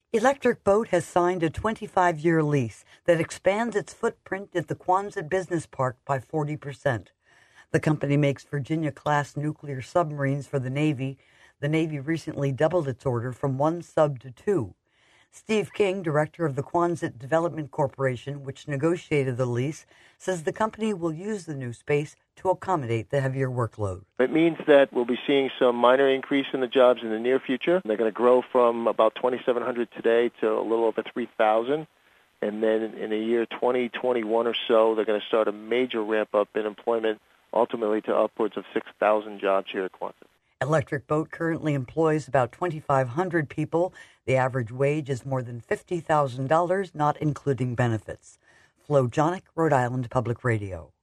Electric Boat has signed a 25-year lease that expands its footprint at the Quonset Business Park by 40%. The company makes Virginia-class nuclear submarines for the Navy. The Navy recently doubled its order from 1 sub to 2. Steve King, director of the Quonset Development Corporation, which negotiated the lease, says the company will use the new space to accommodate the heavier workload. It means that we'll be seeing some minor increase in the jobs in the near future. They're going to grow from about 2,700 today to a little over 3,000. And then in the year 2021 or so, they're going to start a major ramp up in employment, ultimately to upwards of 6,000 jobs here at Quonset. Electric Boat currently employs about 2,500 people. The average wage is more than $50,000, not including benefits. Flo Jonick, Rhode Island Public Radio.